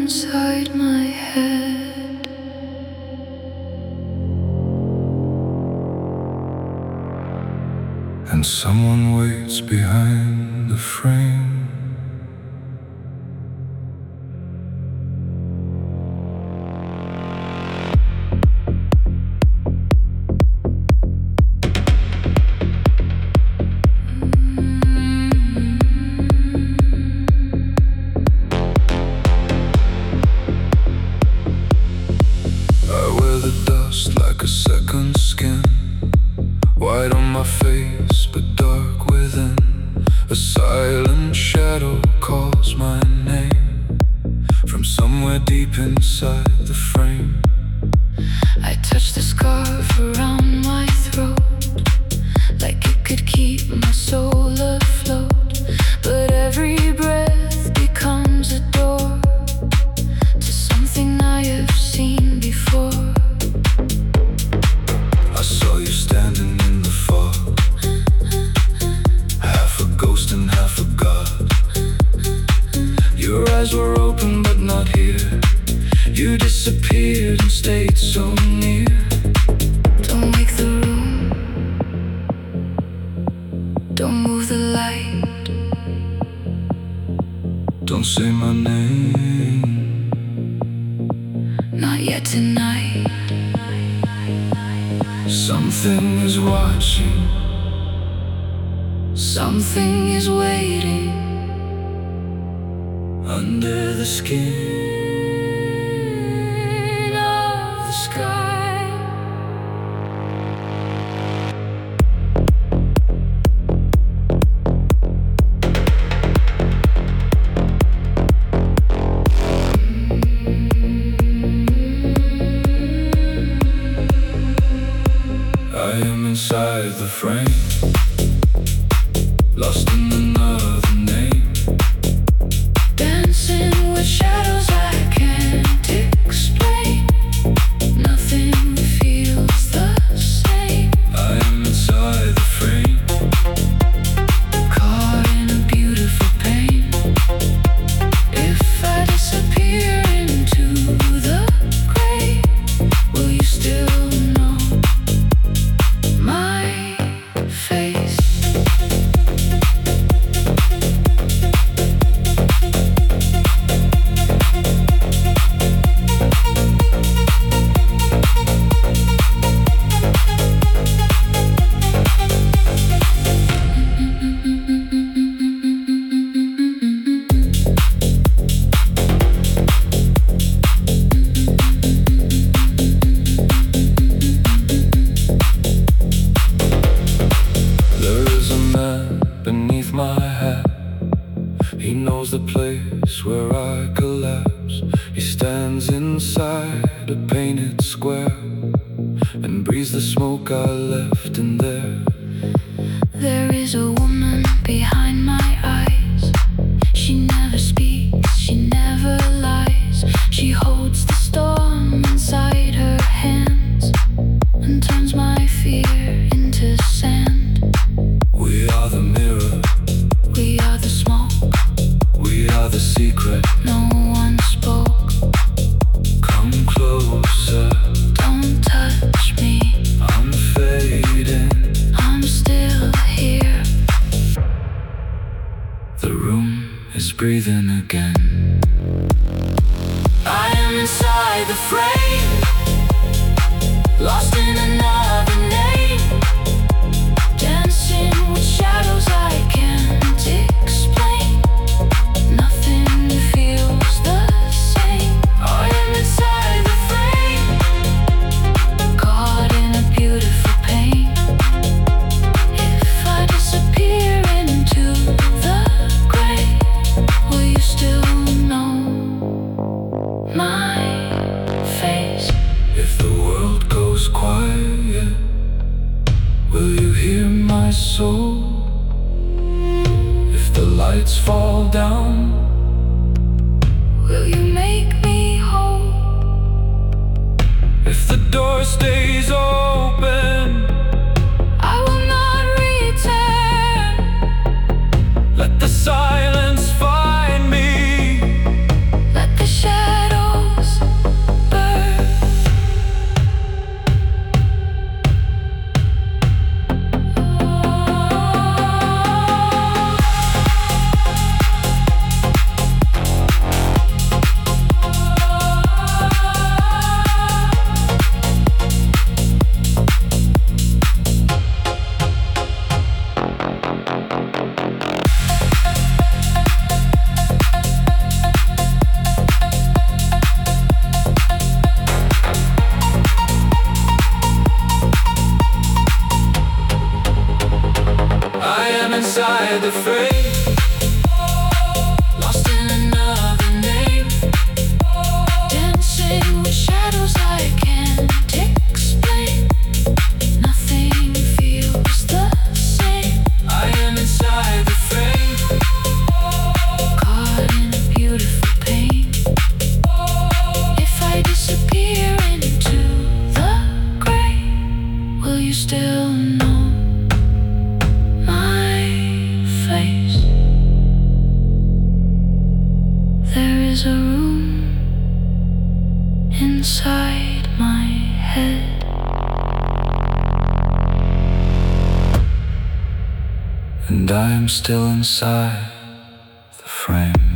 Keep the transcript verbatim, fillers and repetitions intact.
inside my head. And someone waits behind the frame. Like a second skin, white on my face but dark within. A silent shadow calls my name from somewhere deep inside the frame. I touch the scarf around my throat, like it could keep my soul afloat. But every breath becomes a door to something I have seen before. I saw you standing in the fog, half a ghost and half a god. Your eyes were open but not here. You disappeared and stayed so near. Don't wake the room, don't move the light, don't say my name, not yet tonight. Something is watching, something is waiting under the skin of the sky. I am inside the frame, lost in another name, dancing with shadows I can't explain. Nothing feels the same. I am inside the frame, caught in a beautiful pain. If I disappear into the gray, will you still know my face? there is a man beneath my hat. He knows the place where I collapse. He stands inside a painted square and breathes the smoke I left in there. There is a woman behind my eyes. She never speaks, she never lies. She holds the storm inside her hands and turns my fear into sand. We are the mirror, We are the smoke, we are the secret. no one spoke. Come closer, Don't touch me, I'm fading. I'm still here. The room is breathing again. I am inside the frame, lost in another name, dancing with shadows I can't explain. Nothing feels the same. I am inside the frame, caught in a beautiful pain. If I disappear into the gray, will you still know my face? If the world goes quiet, will you hear my soul? If the lights fall down, Will you make me whole? if the door stays open, I will not return. let the silence find me. Let the shadows a room inside my head. And I am still inside the frame.